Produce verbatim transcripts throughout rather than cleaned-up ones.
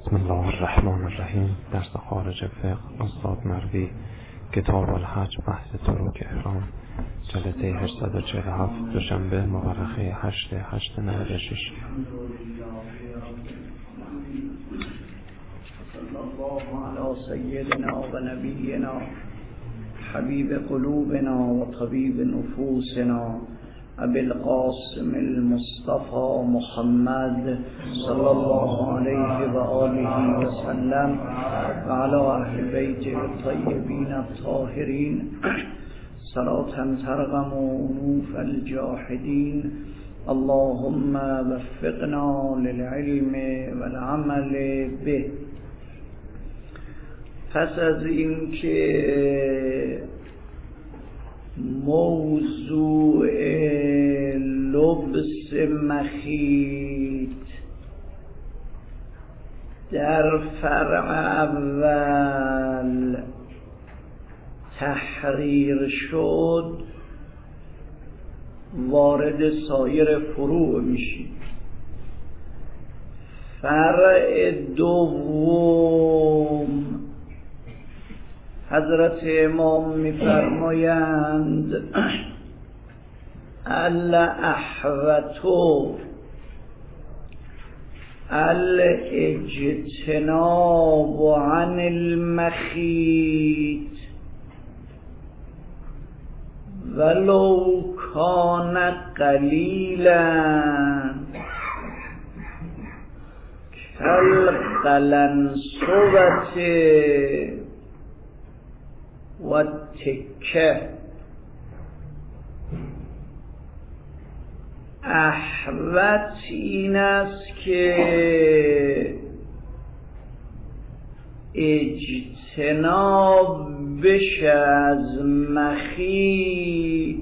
بسم الله الرحمن الرحیم. درس خارج فقه استاد مروی، کتاب الحج، بحث تروک احرام، جلسه هشتصد و چهل و هفت، دوشنبه، مورخه هشت هشت نود و شش. صلی الله علی سیدنا و نبینا حبیب قلوبنا و طبیب نفوسنا ابی القاسم المصطفى محمد صلی الله علیه و آله و سلم و علی اهل بیت الطیبین الطاهرین صلاة ترغم انوف الجاحدین. اللهم وفقنا للعلم والعمل به. پس از این که موضوع لبس مخیط در فرع اول تحریر شد، وارد سایر فروع میشیم. فرع دوم حضرت امام می‌فرمایند الاحوطو الاجتناب عن المخیط ولو کان قلیلا کالقلنسوة و تکه. احوط این است که اجتناب بشه از مخیط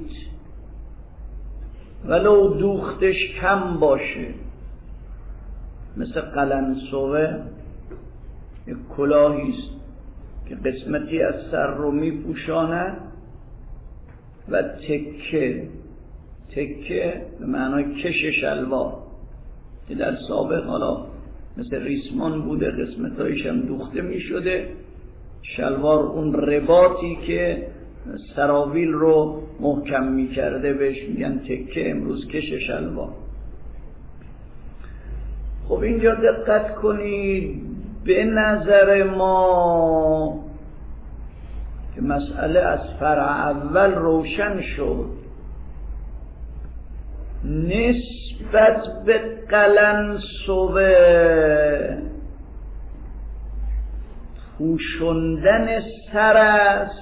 ولو دوختش کم باشه. مثل قلنسوه یک کلاهیست که قسمتی از سر رو می پوشاند و تکه تکه به معنای کش شلوار که در سابق حالا مثل ریسمان بوده، قسمتایش هم دوخته می شده. شلوار اون رباطی که سراویل رو محکم می کرده بهش میگن تکه، امروز کش شلوار. خب اینجا دقت کنید، به نظر ما که مسئله از فرع اول روشن شد، نسبت به قلنسوه پوشوندن سر است،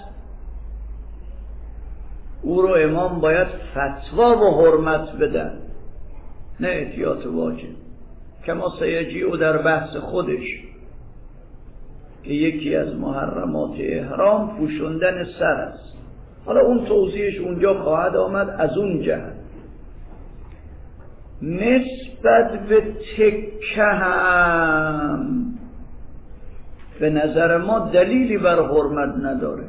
او رو امام باید فتوا و حرمت بدن، نه احتیاط واجب. کما سیجی او در بحث خودش که یکی از محرمات احرام پوشوندن سر است. حالا اون توضیحش اونجا خواهد آمد. از اون جهت نسبت به تکه هم به نظر ما دلیلی بر حرمت نداره.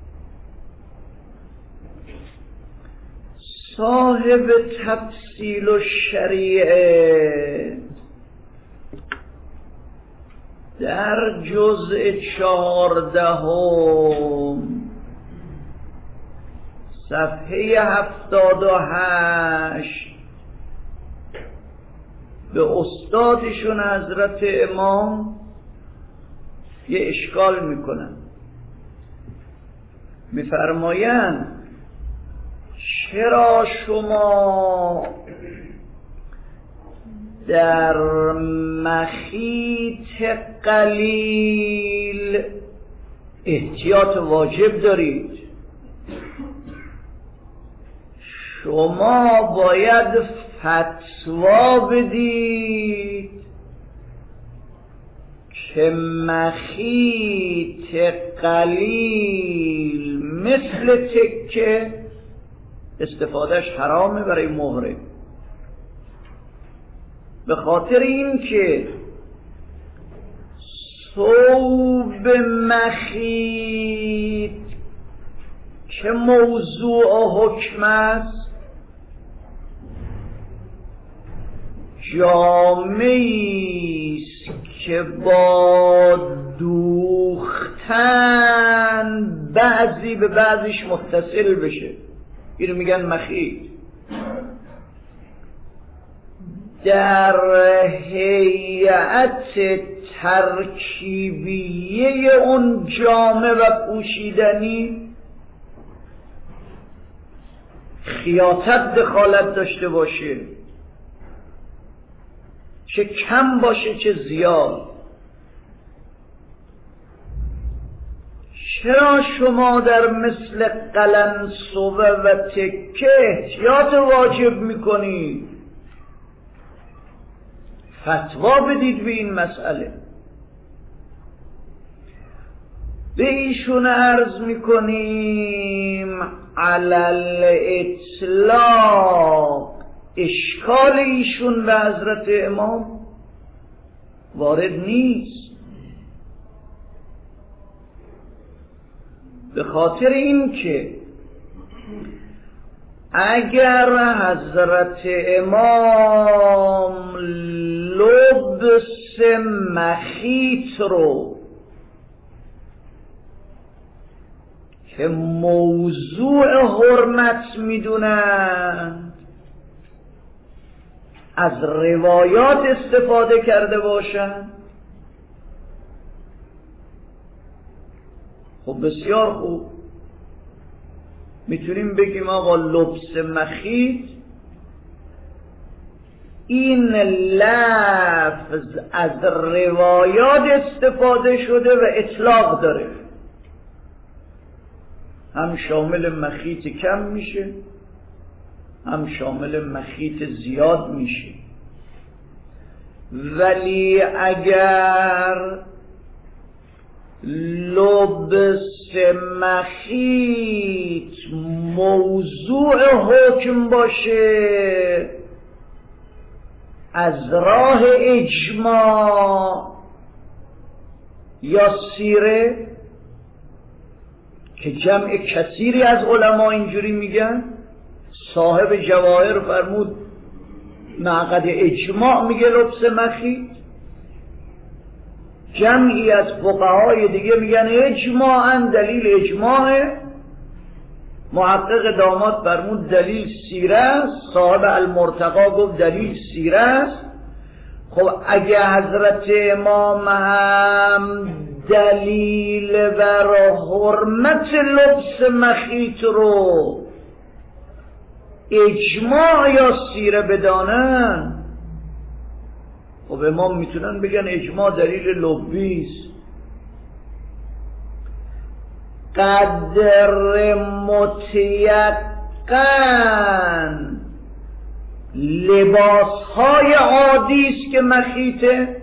صاحب تفصیل و شریعه در جزء چهاردهم صفحه هفتاد و هشت به استادشون حضرت امام یه اشکال میکنن. میفرمایند چرا شما در مخیط قلیل احتیاط واجب دارید؟ شما باید فتوا بدید که مخیط قلیل مثل تکه استفادهش حرامه برای محرم، به خاطر این که ثوب مخیط که موضوع حکم است جامعی است که با دوختن بعضی به بعضیش متصل بشه، اینو میگن مخیط. در هیئت ترکیبیه اون جامه و پوشیدنی خیاطت دخالت داشته باشه، چه کم باشه چه زیاد. چرا شما در مثل قلنسوه و تکه احتیاط واجب میکنید؟ فتوا بدید به این مسئله. به ایشون عرض میکنیم علل اطلاق اشکال ایشون به حضرت امام وارد نیست، به خاطر این که اگر حضرت امام لبس مخیط رو که موضوع حرمت میدونن از روایات استفاده کرده باشن، خب بسیار خوب، میتونیم بگیم آقا لبس مخیط این لفظ از روایات استفاده شده و اطلاق داره، هم شامل مخیط کم میشه هم شامل مخیط زیاد میشه. ولی اگر لبس مخیط موضوع حکم باشه از راه اجماع یا سیره، که جمع کثیری از علما اینجوری میگن، صاحب جواهر فرمود معقد اجماع میگه لبس مخیط، جمعی از فقهای دیگه میگن اجماعاً دلیل اجماعه، محقق داماد فرمود دلیل سیره است، صاحب المرتقا گفت دلیل سیره است. خب اگه حضرت امام هم دلیل بر حرمت لبس مخیط رو اجماع یا سیره بدانن، خب امام میتونن بگن اجماع دلیل لبیست. قدر متیقن لباس های عادی است که مخیطه،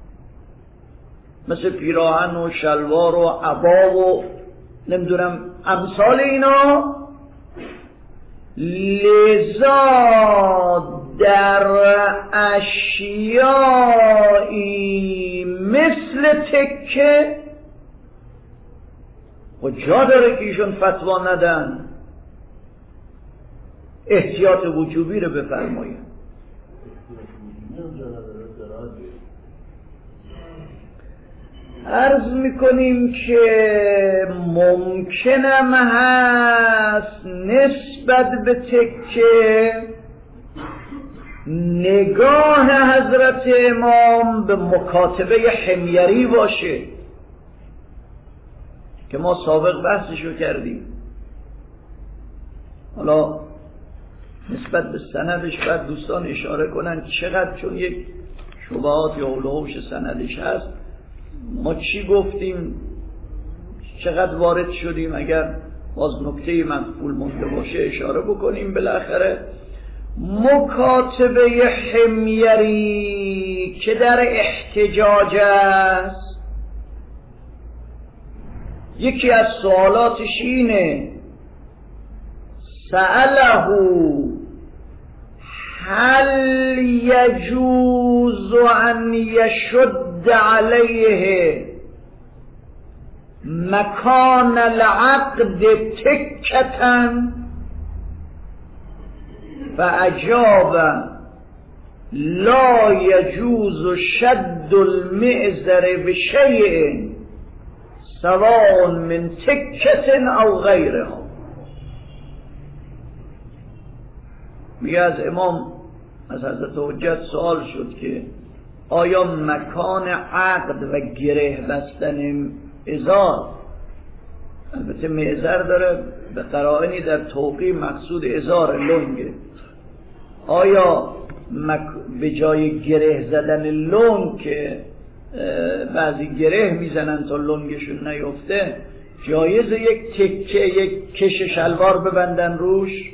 مثل پیراهن و شلوار و عبا و نمیدونم امثال اینا، لذا در اشیایی مثل تکه و جا داره که ایشون فتوا ندن، احتیاط وجوبی رو بفرمایید. عرض میکنیم که ممکنم هست نسبت به تکه نگاه حضرت امام به مکاتبه حمیری باشه که ما سابق بحثشو کردیم. حالا نسبت به سندش بعد دوستان اشاره کنن چقدر، چون یک شبهات یا علوهوش سندش هست، ما چی گفتیم چقدر وارد شدیم، اگر باز نکته مقبول مونده باشه اشاره بکنیم. بالاخره مکاتبه حمیری که در احتجاج است، یکی از سوالاتش اینه سأله هل یجوز ان یشد علیه مکان العقد تکتن، فاجاب لا یجوز شد المعذر بشیء سواء من تکة او غیرها. میگه از امام از حضرت حجت سوال شد که آیا مکان عقد و گره بستن ازار، البته معذر داره به قرائنی در توقیع مقصود ازار لنگه، آیا مک... به جای گره زدن لنگ که بعضی گره میزنن تا لنگشون نیفته جایز یک تکه یک کش شلوار ببندن روش؟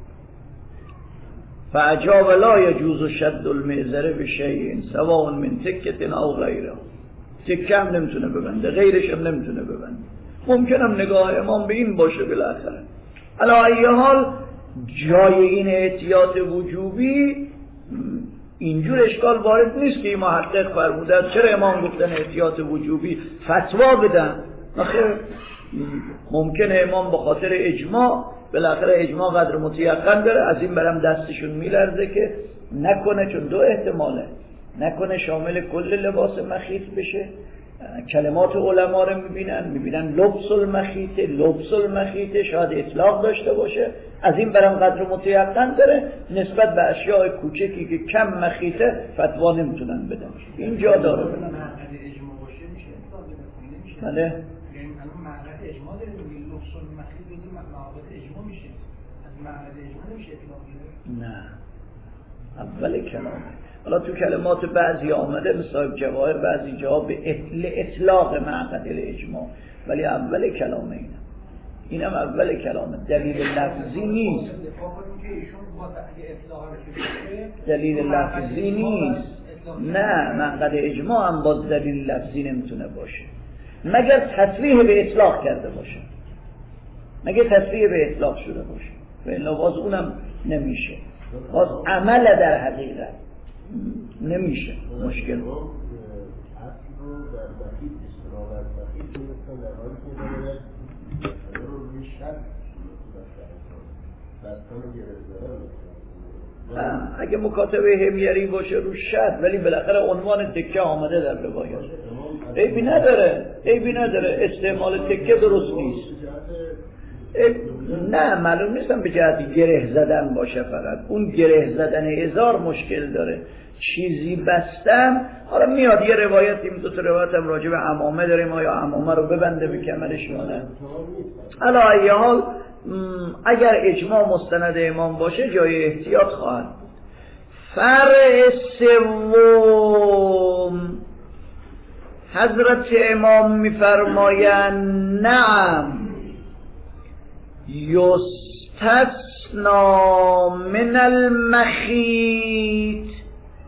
فاجاب لا یجوز شد المعذر بشیء سواء من تکة او غیره. تکه هم نمیتونه ببنده، غیرش هم نمیتونه ببنده. ممکنم نگاه امام به این باشه بالاخره. علی ای حال جای این احتیاط وجوبی اینجور اشکال وارد نیست که این محقق فرمودن چرا امام گفتن احتیاط وجوبی فتوا بدن. آخه ممکنه امام به خاطر اجماع، بالاخره اجماع قدر متیقن داره، از این برم دستشون میلرزه که نکنه، چون دو احتماله، نکنه شامل کل لباس مخیط بشه. کلمات علما رو میبینن میبینن لبس المخیط، لبس المخیط شاید اطلاق داشته باشه، از این برم قدر متیقن داره نسبت به اشیاء کوچکی که کم مخیطه فتوا نمیتونن بدن. این جا داره بدن. معقد اجماع باشه میشه اطلاق بده نمیشه. بله. یعنی الان معقد اجماع داره میگه لبس المخیط بدیم معقد اجماع میشه. از معقد اجماع نمیشه اطلاق بده. نه. اول کلامه. حالا تو کلمات بعضی آمده مثل جواهر بعضی جا به اطلاق معقد الاجماع، ولی اول کلامه اینه. اینم اول کلامه، دلیل لفظی نیست. دلیل لفظی نیست. نه، معقد اجماع هم باز دلیل لفظی نمیتونه باشه مگر تصریح به اطلاق کرده باشه، مگر تصریح به اطلاق شده باشه، و الا باز اونم نمیشه، باز عمل در حقیقت نمیشه. مشکل اصل رو در بخیط استرال از بخیط میرسن در حالی که داره رو روی شد دستان گرفته. اگه مکاتبه همیری باشه رو شد، ولی بالاخره عنوان تکه آمده در روایت، عیبی نداره، عیبی نداره، استعمال تکه درست نیست. نه معلوم نیستم به جهت گره زدن باشه، فقط اون گره زدن ازار مشکل داره. چیزی بستم، حالا میاد یه روایت، این دو تا روایت هم راجع به عمامه داریم، آیا عمامه رو ببنده به کمرش یا نه. علی ای حال اگر اجماع مستند امام باشه جای احتیاط خواهد. فرع سوم حضرت امام میفرمایند نعم یستثنا من المخیط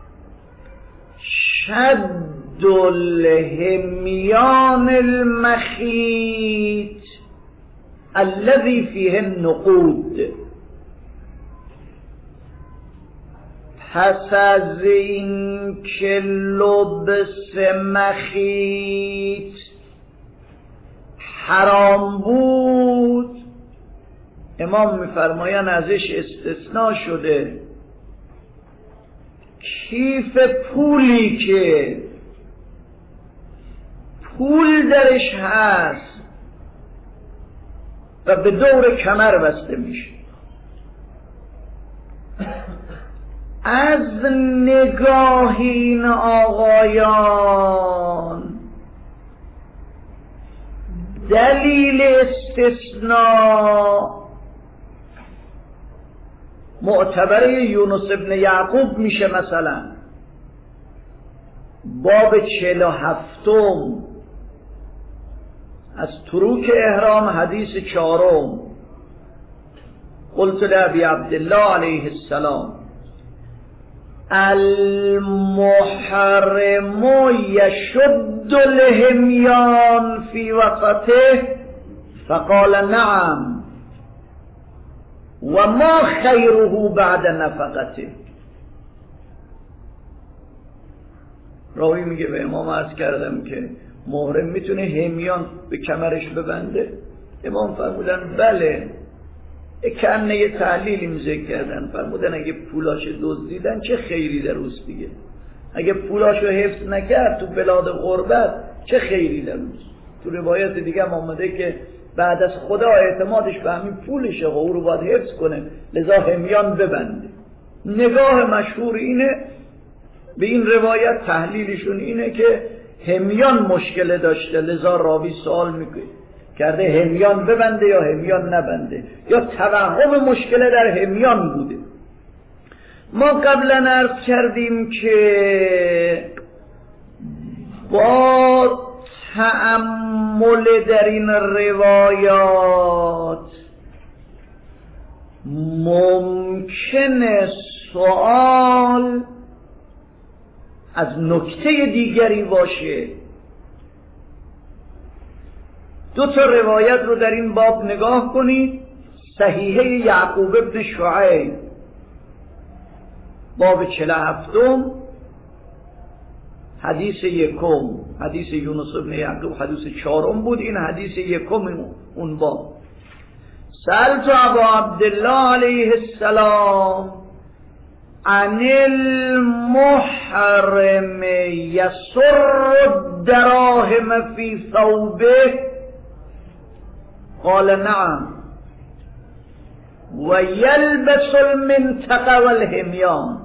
شد الهمیان المخیط الذي فیه النقود. پس از این که لبس مخیط حرام بود، امام میفرمایند ازش استثناء شده کیف پولی که پول درش هست و به دور کمر بسته میشه. از نگاه این آقایان دلیل استثناء معتبر یونس ابن یعقوب میشه. مثلا باب چهل و هفتم از تروک احرام حدیث چهارم، قلت لابی عبدالله علیه السلام المحرم یشد الهمیان فی وسطه فقال نعم و ما خیره بعد نفقته. راوی میگه به امام عرض کردم که محرم میتونه همیان به کمرش ببنده؟ امام فرمودن بله، کنه یه تحلیلی ذکر کردن، فرمودن اگه پولاش دزدیدن چه خیری در اوست دیگه، اگه پولاشو حفظ نکرد تو بلاد غربت چه خیری در اوست. تو روایت دیگه هم آمده که بعد از خدا اعتمادش به همین پولشه و او رو باید حفظ کنه، لذا همیان ببنده. نگاه مشهور اینه به این روایت، تحلیلشون اینه که همیان مشکل داشته، لذا راوی سوال میکنه کرده همیان ببنده یا همیان نبنده، یا توهم مشکل در همیان بوده. ما قبلا عرض کردیم که با تأمل در این روایات ممکنه سوال از نکته دیگری باشه. دو تا روایت رو در این باب نگاه کنید. صحیحه یعقوب ابن شعیب باب چهل و هفتم حدیث یکم، حدیث یونس ابن یعقوب حدیث چهارم بود، این حدیث یکم اون باب. سألت ابا عبدالله علیه السلام عن المحرم يسر الدراهم في ثوبه قال نعم ويلبس المنطقة والهميان.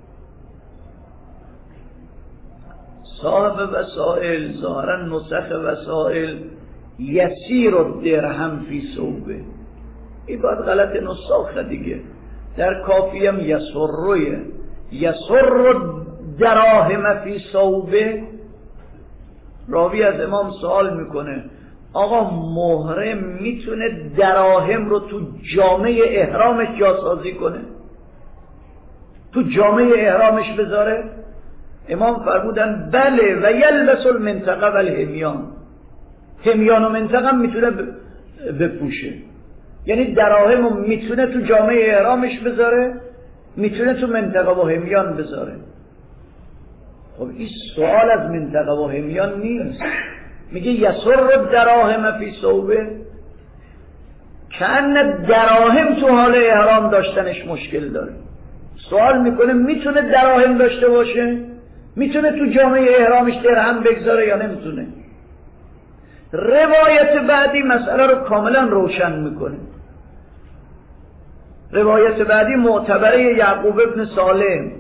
صاحب وسائل ظاهرا نسخ وسائل یسیر الدرهم فی ثوبه، این باید غلط نسخه دیگه. در کافیم یسرویه، یسر دراهم فی ثوبه. راوی از امام سوال میکنه آقا محرم میتونه دراهم رو تو جامعه احرامش جاسازی کنه، تو جامعه احرامش بذاره؟ امام فرمودن بله و یلبس المنطقه و الهمیان، همیان و منطقه میتونه بپوشه، یعنی دراهم رو میتونه تو جامعه احرامش بذاره، میتونه تو منطقه و همیان بذاره. خب این سوال از منطقه و همیان نیست، میگه یسر دراهم فی ثوبه، کأن دراهم تو حال احرام داشتنش مشکل داره. سوال میکنه میتونه دراهم داشته باشه؟ میتونه تو جامعه احرامش درهم بگذاره یا نمیتونه؟ روایت بعدی مسئله رو کاملا روشن میکنه. روایت بعدی معتبره یعقوب ابن سالم.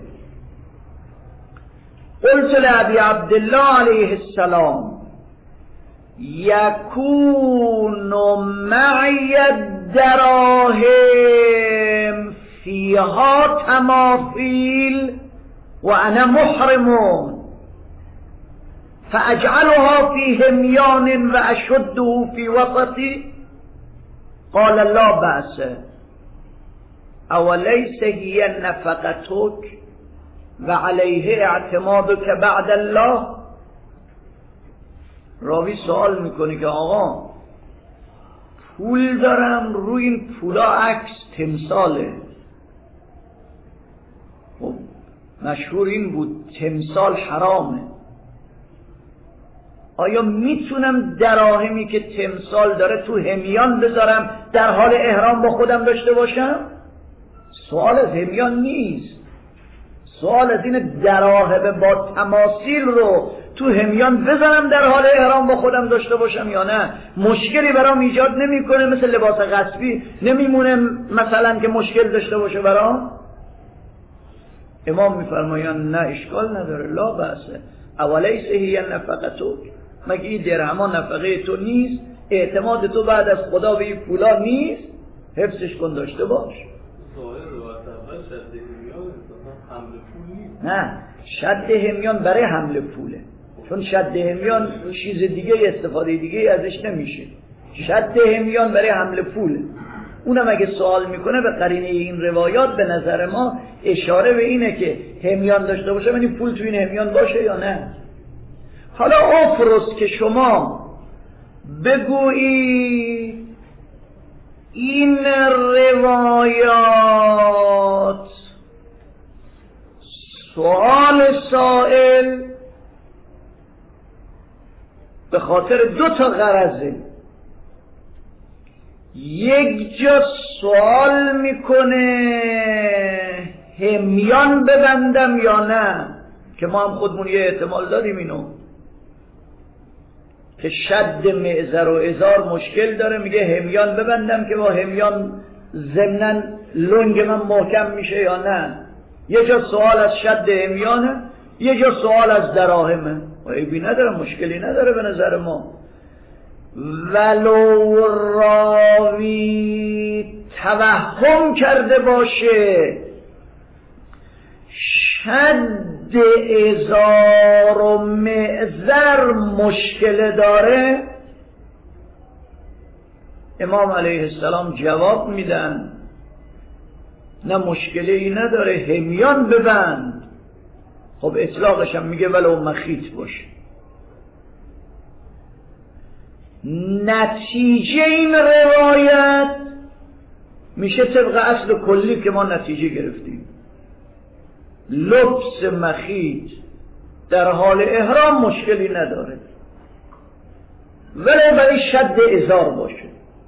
قلت لأبی عبدالله علیه السلام یکون معی الدراهم فیها تماثیل و انا محرمون فاجعلها فی همیان و اشده فی وسطی قال لا بأس اولیس هی نفقتک و علیه اعتمادک بعد الله. راوی سوال میکنه که آقا پول دارم، روی این پولا عکس تمثاله. خب مشهور این بود تمثال حرامه، آیا میتونم دراهمی که تمثال داره تو همیان بذارم در حال احرام با خودم داشته باشم؟ سوال از همیان نیست، سوال از این دراهم با تماثیل رو تو همیان بذارم در حال احرام با خودم داشته باشم یا نه. مشکلی برام ایجاد نمیکنه، مثل لباس غصبی نمیمونه مثلا که مشکل داشته باشه برام؟ امام میفرمایند نه اشکال نداره، لا بأسه اولیس هی نفقتک، مگه این درهما نفقه تو نیست؟ اعتماد تو بعد از خدا به این پولا نیست؟ حفظش کن داشته باش. نه شد همیان برای حمل پوله، چون شد همیان چیز دیگه استفاده دیگه ازش نمیشه. شد همیان برای حمل پوله. اونم اگه سوال میکنه به قرینه این روایات به نظر ما اشاره به اینه که همیان داشته باشه، یعنی پول تو این همیان باشه یا نه. حالا افرض که شما بگویی این روایات سوال سائل به خاطر دو تا غرضه. یک جا سوال میکنه همیان ببندم یا نه، که ما هم خودمون یه احتمال داریم اینو که شد معذر و ازار مشکل داره، میگه همیان ببندم که با همیان ضمناً لنگ من محکم میشه یا نه. یه جا سوال از شد همیانه، یه جا سوال از دراهمه و عیبی نداره، مشکلی نداره به نظر ما. ولو راوی توهم کرده باشه شد ازار و معذر مشکل داره، امام علیه السلام جواب میدن نه مشکلی نداره، همیان ببند. خب اطلاقش هم میگه ولو مخیط باشه. نتیجه این روایت میشه طبق اصل کلی که ما نتیجه گرفتیم، لبس مخیط در حال احرام مشکلی نداره ولی برای شد ازار باشه،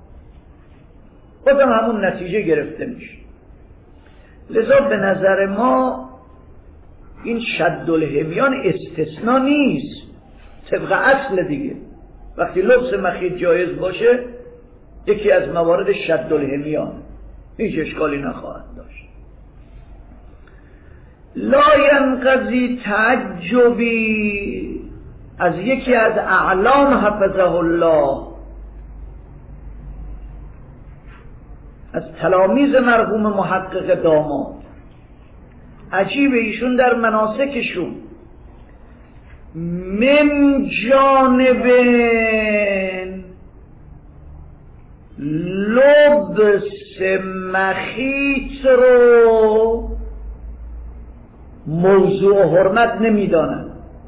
خودم همون نتیجه گرفته میشه. لذا به نظر ما این شد الهمیان استثناء نیست، طبق اصل دیگه وقتی لبس مخیط جایز باشه یکی از موارد شد الهمیان، هیچ اشکالی نخواهد داشت. لا ینقضی تعجبی از یکی از اعلام حفظه الله، از تلامیذ مرحوم محقق داماد، عجیبه ایشون در مناسکشون من جانب لبس مخیط رو موضوع حرمت نمیدانن.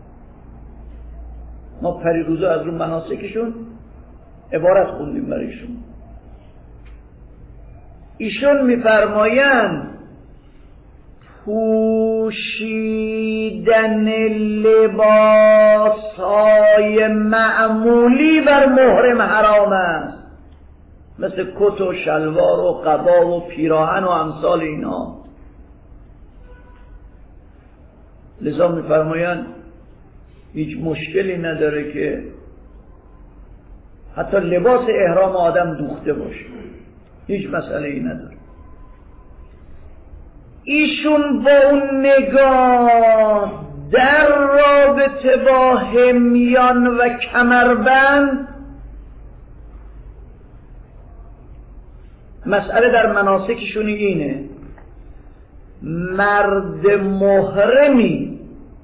ما پریروزا از رو مناسکشون عبارت خوندیم برایشون. ایشون میفرمایند پوشیدن لباسهای معمولی بر محرم حرام است، مثل کت و شلوار و قبا و پیراهن و امثال اینا. لذا میفرمایند هیچ مشکلی نداره که حتی لباس احرام آدم دوخته باشه، هیچ مسئله ای نداره. ایشون با اون نگاه در رابطه با همیان و کمربند، مسئله در مناسکشون اینه مرد محرمی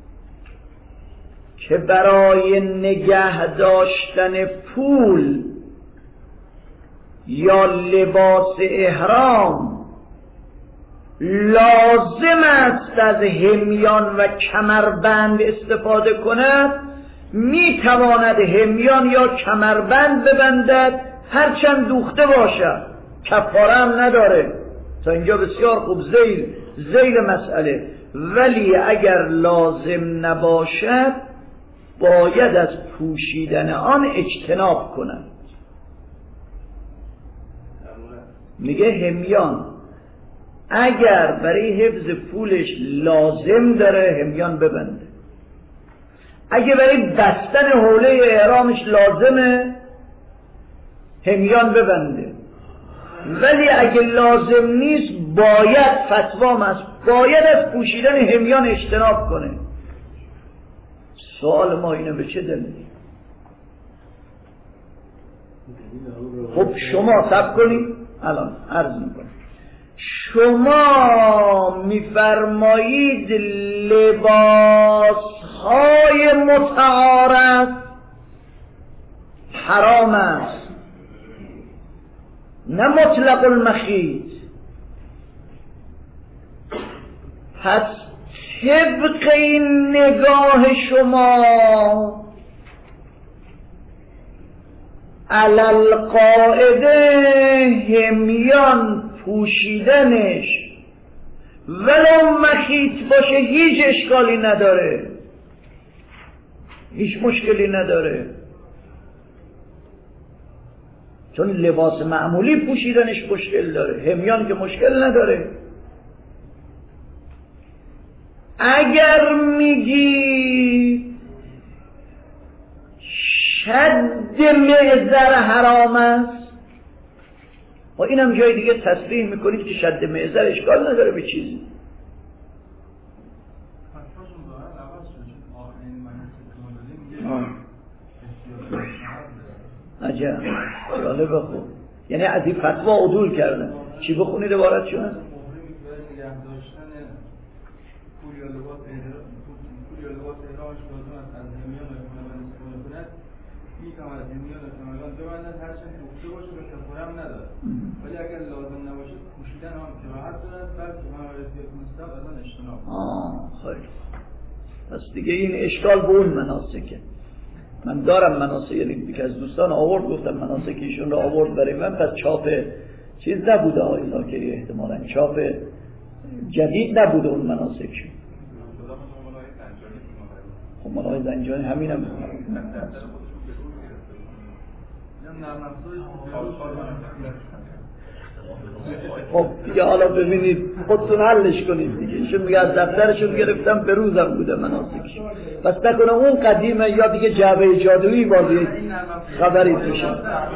که برای نگه داشتن پول یا لباس احرام لازم است از همیان و کمربند استفاده کند، می تواند همیان یا کمربند ببندد هرچند دوخته باشد، کفاره هم نداره. تا اینجا بسیار خوب ذیل ذیل مسئله. ولی اگر لازم نباشد باید از پوشیدن آن اجتناب کند. میگه همیان اگر برای حفظ پولش لازم داره همیان ببنده، اگه برای بستن حوله احرامش لازمه همیان ببنده، ولی اگه لازم نیست باید فتوام است باید از پوشیدن همیان اجتناب کنه. سوال ما اینه به چه دلیل؟ خب شما صبر کنید الان عرض میکنم. شما میفرمایید لباسهای متعارف حرام است، نه مطلق المخیط. پس طبق این نگاه شما علل قاعده همیان پوشیدنش ولو مخیط باشه هیچ اشکالی نداره، هیچ مشکلی نداره. چون لباس معمولی پوشیدنش مشکل داره، همیان که مشکل نداره. اگر میگی شد معذر حرام است، و اینم جای دیگه تصریح میکنید که شد معذر اشکال نداره به چیزی. عجب، جالبه. خوب، یعنی از این فتوا عدول کردن. چی بخونید عبارتشونه؟ ولی اگر لازم نباشه پوشیدن هم کراهت دارد، بلکه مراعی مستحب از آن اجتناب. آه خیلی. پس دیگه این اشکال به اون مناسکه. من دارم مناسک، یعنی دیگه از دوستان آورد گفتم مناسکیشون رو آورد برای من، پس چاپ چیز نبوده آقای زاکری، احتمالاً چاپ جدید نبوده اون مناسکشون. خب مولای زنجانی همین هم خب دیگه حالا ببینید خودتون حلش کنید دیگه. ایشون میگه از دفترشون گرفتم به روزم بوده مناسکش، پس نکنم اون قدیمه یا دیگه جعبه جادویی بازی خبری توشه.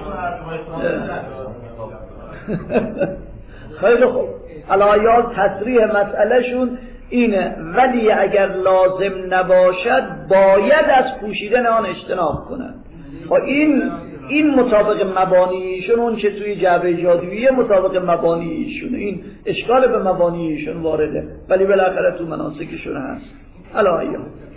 خیلی خوب، علایال تصریح مسئله شون اینه، ولی اگر لازم نباشد باید از پوشیدن آن اجتناب کنند. و این این مطابق مبانیشون، اون چه توی جعبه جادویی مطابق مبانیشون، این اشکال به مبانیشون وارده، ولی بالاخره تو مناسکشون هست. علایال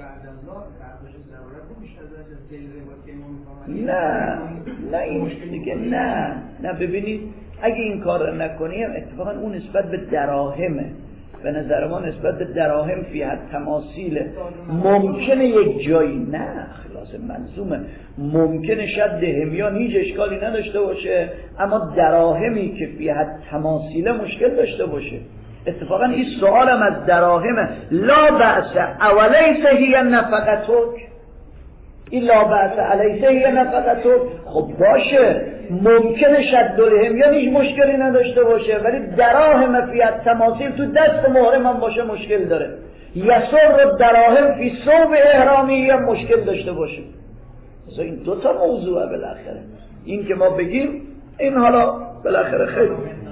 نه نه این دیگه نه نه ببینید اگه این کار رو نکنیم اتفاقا اون نسبت به دراهمه. به نظر ما نسبت به دراهم فیها تماثیل ممکنه یک جایی، نه خلاص منظومه، ممکنه شد همیان هیچ اشکالی نداشته باشه، اما دراهمی که فیها تماثیل مشکل داشته باشه. اتفاقا این سوالم از دراهمه، لا بأس اولیس هی نفقتک، این لا بأس علیس هی نفقتک. خب باشه، ممکنه شد الهمیان هیچ مشکلی نداشته باشه، ولی دراهم فی التماثیل تو دست محرم هم باشه مشکل داره. یسر دراهم فی ثوب احرامی هم مشکل داشته باشه. مثلا این دو تا موضوعه بالاخره. این که ما بگیم این حالا بالاخره خیلی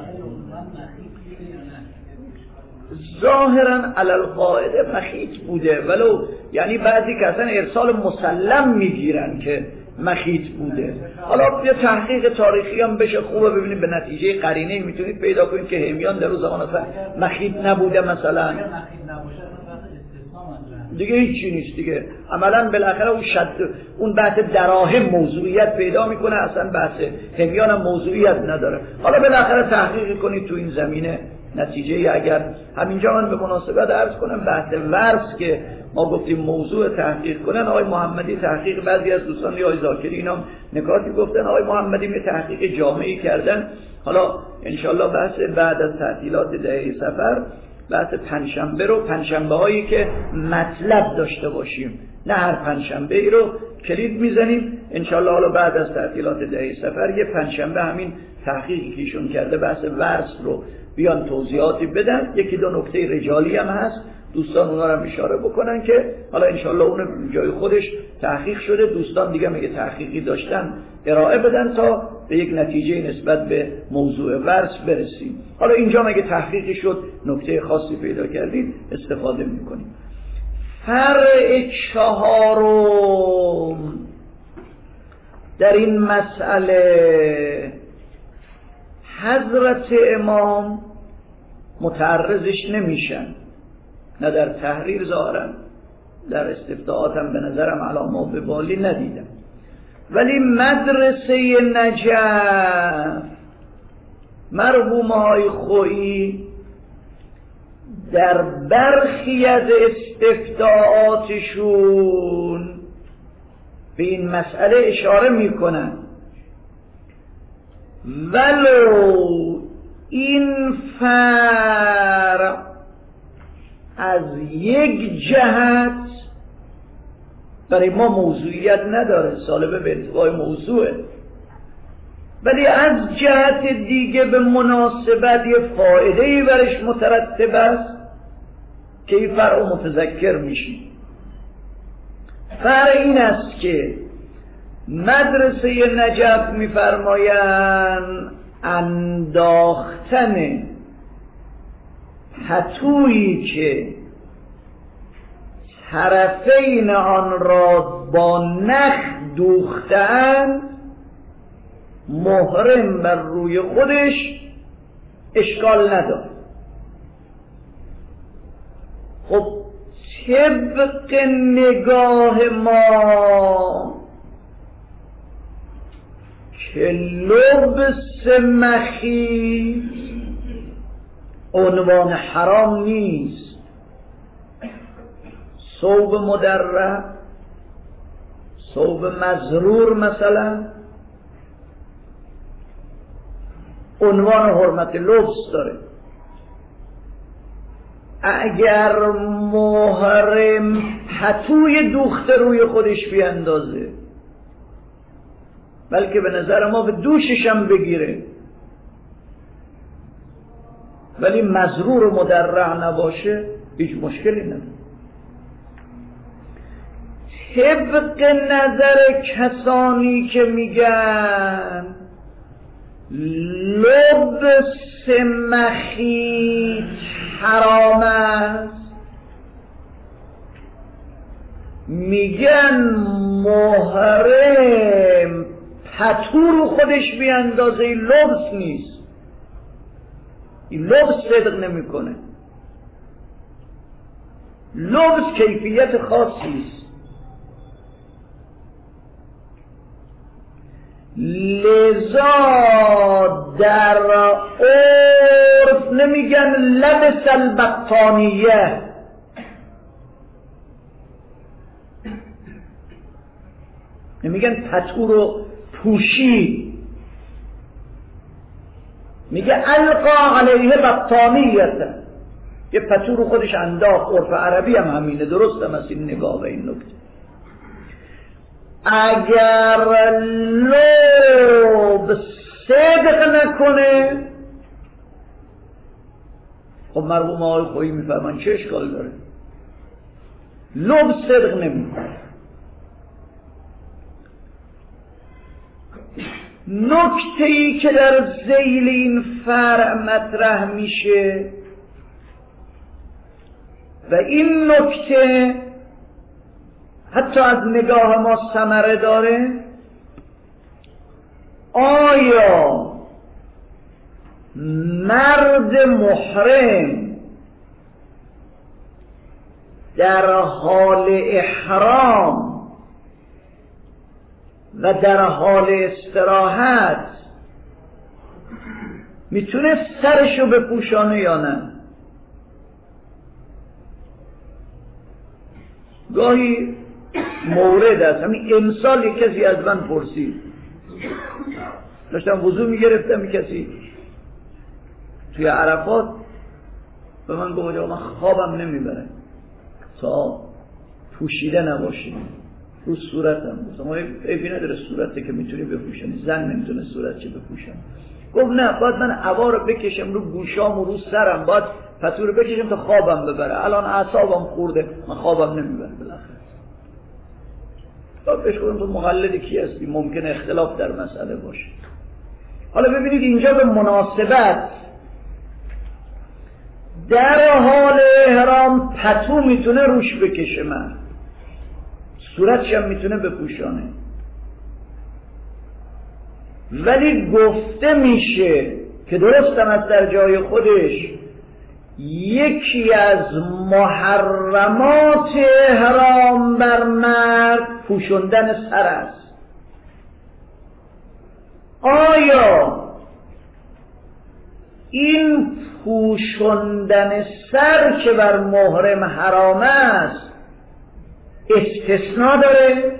ظاهرا علی القاعده مخیط بوده، ولو یعنی بعضی که اصلا ارسال مسلم میگیرن که مخیط بوده. حالا یه تحقیق تاریخی هم بشه خوبه، ببینید به نتیجه قرینه میتونید پیدا کنید که همیان در روز زمان اصلا مخیط نبوده مثلا دیگه هیچی نیست دیگه. عملا بالاخره اون شد اون بحث دراهم موضوعیت پیدا میکنه، اصلا بحث همیان هم موضوعیت نداره. حالا بالاخره تحقیق کنید تو این زمینه نتیجه. اگر همینجا من به مناسبت عرض کنم بحث ورس که ما گفتیم موضوع تحقیق کنن، آقای محمدی تحقیق، بعضی از دوستان یا آقای زاکری اینا نکاتی گفتن، آقای محمدی می تحقیق جامعی کردن. حالا انشالله بحث بعد از تعطیلات دهه صفر بحث پنجشنبه رو، پنجشنبه هایی که مطلب داشته باشیم، نه هر پنجشنبه ای رو کلید میزنیم انشالله. حالا بعد از تعطیلات دهه صفر یه پنجشنبه همین تحقیقی که ایشون کرده بحث ورس رو بیان توضیحاتی بدن. یکی دو نکته رجالی هم هست، دوستان اونا رو هم اشاره بکنن که حالا انشالله اون جای خودش تحقیق شده، دوستان دیگه میگه تحقیقی داشتن ارائه بدن تا به یک نتیجه نسبت به موضوع ورس برسیم. حالا اینجا مگه تحقیقی شد نکته خاصی پیدا کردید استفاده میکنیم. فرع چهارم در این مسئله حضرت امام متعرضش نمیشن، نه در تحریر ظاهرا، در استفتاءاتم به نظرم علامه به بالی ندیدم، ولی مدرسه نجف مرحومه های خویی در برخی از استفتاءاتشون به این مسئله اشاره میکنن، ولو این فرع از یک جهت برای ما موضوعیت نداره، سالبه به انتفاع موضوعه، ولی از جهت دیگه به مناسبت یه فایده‌ای برش مترتب است که این فرع متذکر میشی. فرع این است که مدرسه نجف میفرمایند انداختن پتویی که طرفین آن را با نخ دوختند محرم بر روی خودش اشکال نداره. خب طبق نگاه ما که لبس مخیط عنوان حرام نیست، ثوب مدرب، ثوب مزرور مثلا عنوان حرمت لبس داره. اگر محرم پتوی دوخته روی خودش بیاندازه، بلکه به نظر ما به دوشش هم بگیره، ولی مزرور و مدرع نباشه، هیچ مشکلی نداره. طبق نظر کسانی که میگن لبس مخیط حرام است، میگن محرم پتو رو خودش بیاندازه، این لبس نیست، این لبس صدق نمیکنه. لبس کیفیت خاصی است. لذا در عرف نمیگن لبس البطانیه، نمیگن پتو رو پوشی، میگه القا علیه بطانیه، یه پتو رو خودش انداخت. عرف عربی هم همینه، درست هم از این نگاه به این نکته. اگر لب صدق نکنه، خب مرحوم آقای خویی میفرمان چه اشکال داره؟ لب صدق نمیکنه. نکته ای که در ذیل این فرع مطرح میشه و این نکته حتی از نگاه ما ثمره داره، آیا مرد محرم در حال احرام و در حال استراحت میتونه سرشو بپوشانه یا نه؟ گاهی مورد است، همین امسال یک کسی از من پرسید، داشتم وضو میگرفتم، یک کسی توی عرفات به من گفت من خوابم نمیبره تا پوشیده نباشی رو صورتم. گفتم عیبی نداره صورته که میتونی بپوشنی، زن نمیتونه صورت چه بپوشن. گفت نه، باید من عبا رو بکشم رو گوشام و رو سرم، باید پتو رو بکشم تا خوابم ببره، الان اعصابم خورده، من خوابم نمیبره. بالاخره باید بهش گفتم تو مقلد کی هستی، ممکنه اختلاف در مسئله باشه. حالا ببینید اینجا به مناسبت در حال احرام پتو میتونه روش بکشه، من صورتش هم میتونه بپوشانه، ولی گفته میشه که درستم از در جای خودش یکی از محرمات احرام بر مرد پوشوندن سر است. آیا این پوشوندن سر که بر محرم حرام است استثناء داره؟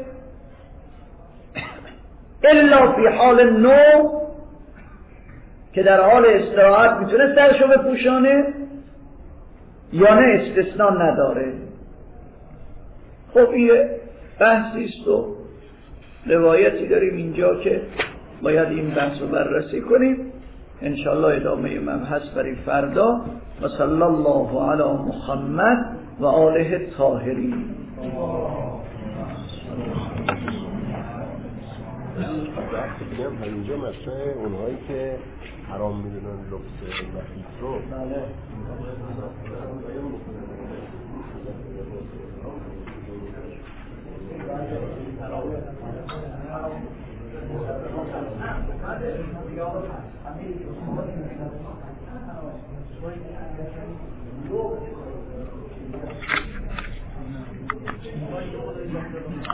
الا فی حال نو که در حال استراحت میتونه سرشو بپوشانه، یا نه استثناء نداره؟ خب این بحثی است و روایتی داریم اینجا که باید این بحث رو بررسی کنیم. انشاءالله ادامه مبحث برای فردا. و صلی الله علی محمد و آله الطاهرین. بحثی که هم همینجا مثلا اونهایی که حرام میدونن لبس مخیط رو بله Thank you.